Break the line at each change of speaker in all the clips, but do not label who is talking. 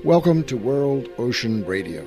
Welcome to World Ocean Radio.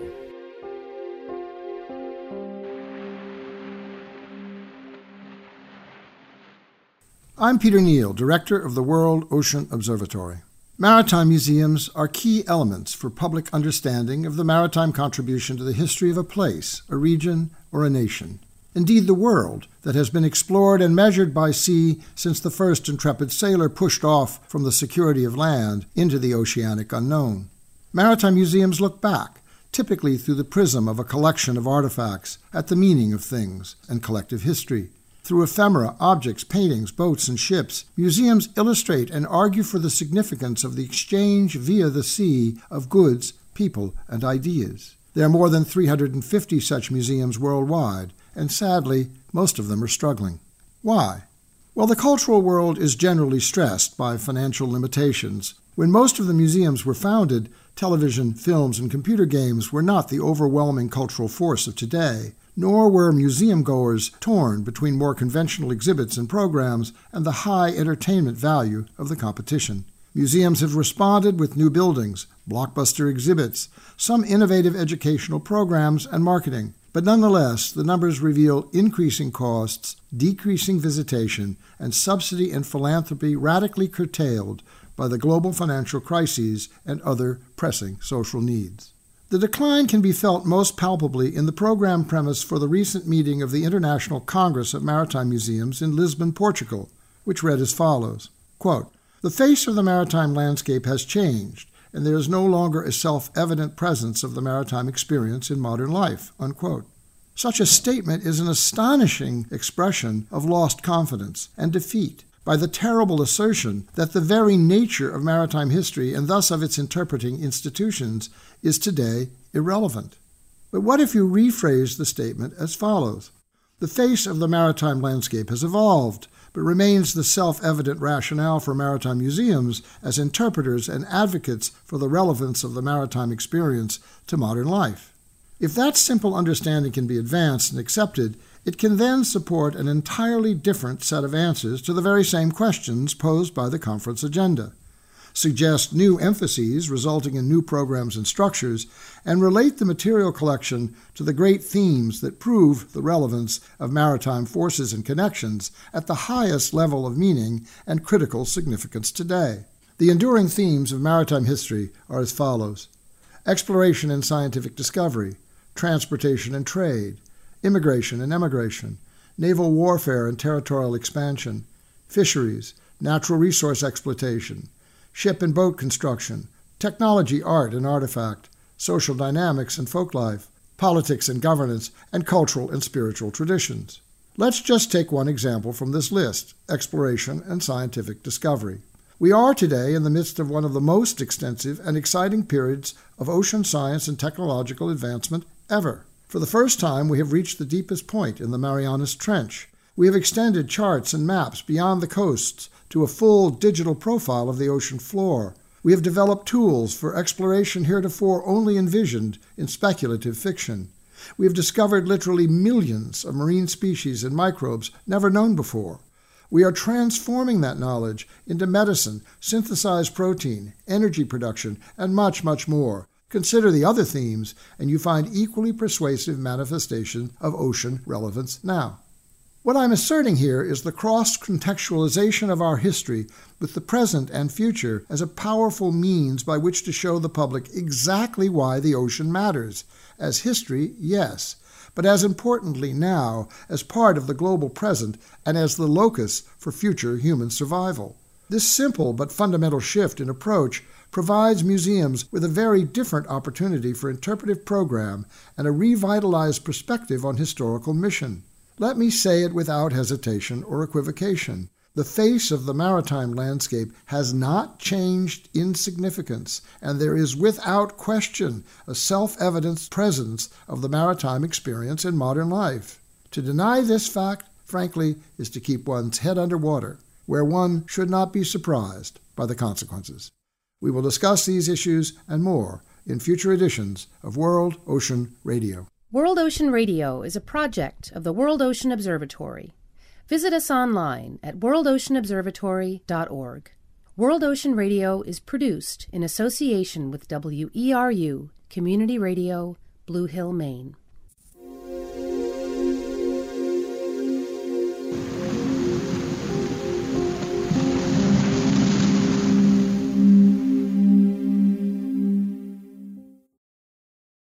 I'm Peter Neal, Director of the World Ocean Observatory. Maritime museums are key elements for public understanding of the maritime contribution to the history of a place, a region, or a nation. Indeed, the world that has been explored and measured by sea since the first intrepid sailor pushed off from the security of land into the oceanic unknown. Maritime museums look back, typically through the prism of a collection of artifacts, at the meaning of things and collective history. Through ephemera, objects, paintings, boats, and ships, museums illustrate and argue for the significance of the exchange via the sea of goods, people, and ideas. There are more than 350 such museums worldwide, and sadly, most of them are struggling. Why? Well, the cultural world is generally stressed by financial limitations. When most of the museums were founded, television, films, and computer games were not the overwhelming cultural force of today, nor were museum-goers torn between more conventional exhibits and programs and the high entertainment value of the competition. Museums have responded with new buildings, blockbuster exhibits, some innovative educational programs, and marketing. But nonetheless, the numbers reveal increasing costs, decreasing visitation, and subsidy and philanthropy radically curtailed by the global financial crises and other pressing social needs. The decline can be felt most palpably in the program premise for the recent meeting of the International Congress of Maritime Museums in Lisbon, Portugal, which read as follows, quote, "The face of the maritime landscape has changed, and there is no longer a self-evident presence of the maritime experience in modern life," unquote. Such a statement is an astonishing expression of lost confidence and defeat by the terrible assertion that the very nature of maritime history, and thus of its interpreting institutions, is today irrelevant. But what if you rephrase the statement as follows? The face of the maritime landscape has evolved, but remains the self-evident rationale for maritime museums as interpreters and advocates for the relevance of the maritime experience to modern life. If that simple understanding can be advanced and accepted, it can then support an entirely different set of answers to the very same questions posed by the conference agenda, suggest new emphases resulting in new programs and structures, and relate the material collection to the great themes that prove the relevance of maritime forces and connections at the highest level of meaning and critical significance today. The enduring themes of maritime history are as follows: exploration and scientific discovery, transportation and trade, immigration and emigration, naval warfare and territorial expansion, fisheries, natural resource exploitation, ship and boat construction, technology, art and artifact, social dynamics and folklife, politics and governance, and cultural and spiritual traditions. Let's just take one example from this list: exploration and scientific discovery. We are today in the midst of one of the most extensive and exciting periods of ocean science and technological advancement ever. For the first time, we have reached the deepest point in the Marianas Trench. We have extended charts and maps beyond the coasts to a full digital profile of the ocean floor. We have developed tools for exploration heretofore only envisioned in speculative fiction. We have discovered literally millions of marine species and microbes never known before. We are transforming that knowledge into medicine, synthesized protein, energy production, and much, much more. Consider the other themes, and you find equally persuasive manifestation of ocean relevance now. What I'm asserting here is the cross-contextualization of our history with the present and future as a powerful means by which to show the public exactly why the ocean matters. As history, yes, but as importantly now, as part of the global present and as the locus for future human survival. This simple but fundamental shift in approach provides museums with a very different opportunity for interpretive program and a revitalized perspective on historical mission. Let me say it without hesitation or equivocation. The face of the maritime landscape has not changed in significance, and there is without question a self-evident presence of the maritime experience in modern life. To deny this fact, frankly, is to keep one's head under water, where one should not be surprised by the consequences. We will discuss these issues and more in future editions of World Ocean Radio.
World Ocean Radio is a project of the World Ocean Observatory. Visit us online at worldoceanobservatory.org. World Ocean Radio is produced in association with WERU Community Radio, Blue Hill, Maine.